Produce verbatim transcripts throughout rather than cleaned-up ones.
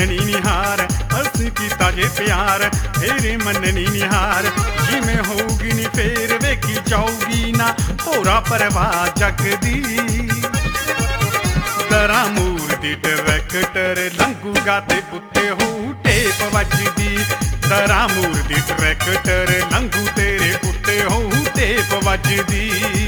मननी निहार असीं कीता जे प्यार तेरे मननी निहार जिवें होऊगी नी फेर वेखी जाऊगी ना भोरा परवाह जग दी दरा मूर दी ट्रैक्टर लंघूगा ते उत्ते होऊ टेप वजदी दरा मूर दी ट्रैक्टर लंघू तेरे उत्ते होऊ टेप वजदी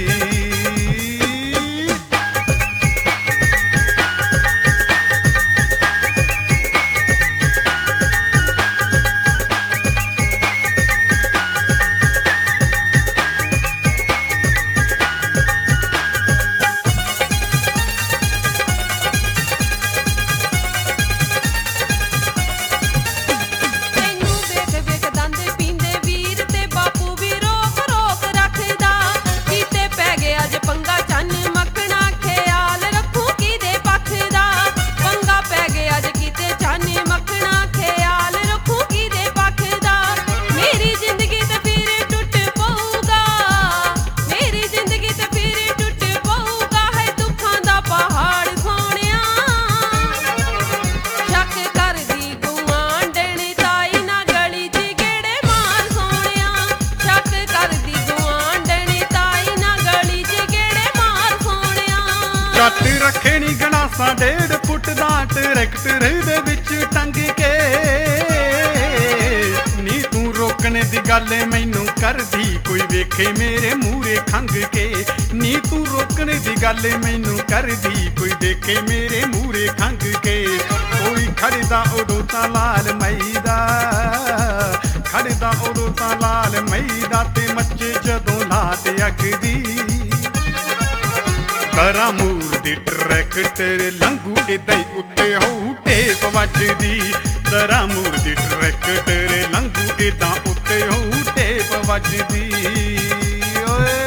जट रखे नी गणासा डेढ़ फुट दा ट्रैक्टर दे विच टंग के नी तू रोकने दी गल मैनू करदी कोई वेखे मेरे मूरे खंग के नी तू रोकने दी गल मैनू करदी कोई वेखे मेरे मूरे खंग के कोई खड़दा उदों तां लाल मैदा खड़दा उदों तां लाल मैदा ते मच्चे जदों लात अगदी दरा मूर दी ट्रैक्टर लंघू इदां ही उत्ते होऊ टेप वजदी दरा मूर दी ट्रैक्टर लंघू इदां उत्ते होऊ टेप वजदी ओए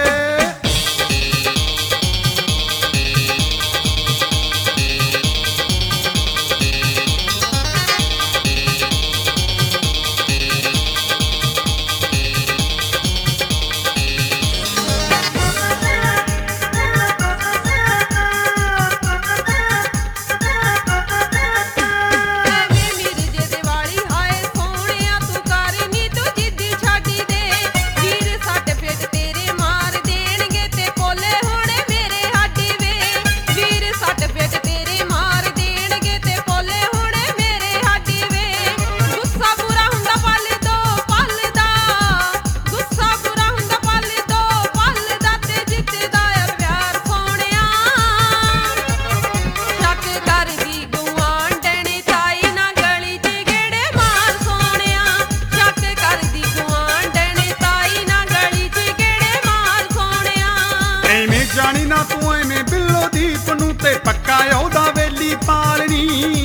जानी ना तू एवें बिल्लो दीप नू ते पक्का ओदा वेली पालनी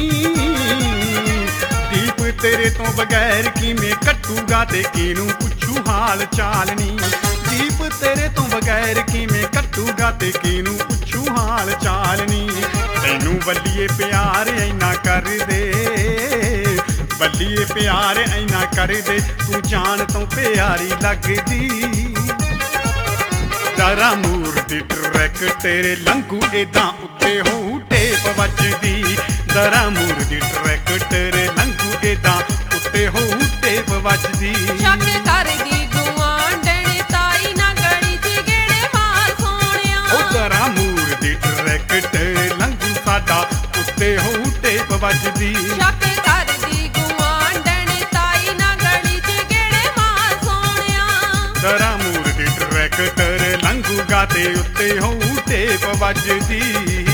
दीप तेरे तो बगैर किवें कटूगा ते किनू पुछू हाल चालनी दीप तेरे तो बगैर किवें कटूगा ते किनू पुछू हाल चालनी तैनू बल्लिए प्यार इन्ना कर दे बल्लिए प्यार इन्ना कर दे तू जान तो प्यारी लगदी दरा मूर दी ट्रैक्टर लंघू इदां उत्ते होऊ टेप वजदी दरा मूर दी ट्रैक्टर लंघू इदां उत्ते होऊ टेप वजदी शक करदी गुआंढण ताई ना गली च गेड़े मार सोहणिया ओ दरा मूर दी ट्रैक्टर लंघू साडा उत्ते होऊ टेप वजदी शक करदी गुआंढण ताई ना गली च गेड़े मार सोहणिया दरा मूर दी ट्रैक्टर लंघूगा ते उत्ते होऊ टेप वजदी।